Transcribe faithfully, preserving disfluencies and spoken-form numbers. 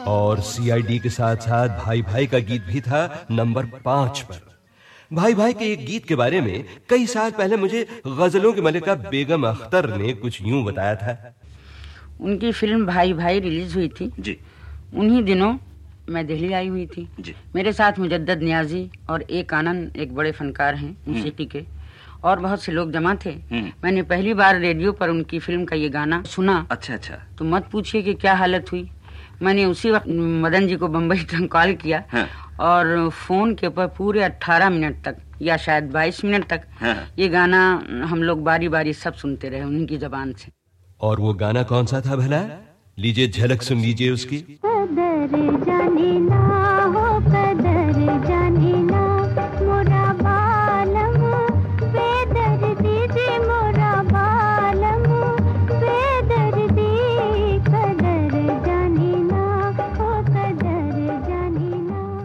और सीआईडी के साथ साथ भाई भाई का गीत भी था नंबर पांच पर। भाई भाई के एक गीत के बारे में कई साल पहले मुझे गजलों की मलिका बेगम अख्तर ने कुछ यूं बताया था। उनकी फिल्म भाई भाई रिलीज हुई थी जी। उन्हीं दिनों मैं दिल्ली आई हुई थी जी। मेरे साथ मुजद्दद नियाजी और एक आनंद, एक बड़े फनकार हैं मौसीकी के, और बहुत से लोग जमा थे। मैंने पहली बार रेडियो पर उनकी फिल्म का ये गाना सुना। अच्छा अच्छा। तो मत पूछिए कि क्या हालत हुई। मैंने उसी वक्त मदन जी को बम्बई तक कॉल किया। हाँ। और फोन के ऊपर पूरे अठारह मिनट तक या शायद बाईस मिनट तक हाँ। ये गाना हम लोग बारी बारी सब सुनते रहे उनकी जबान से। और वो गाना कौन सा था भला? लीजिए झलक सुन लीजिए उसकी। कदर जाने ना हो कदर जाने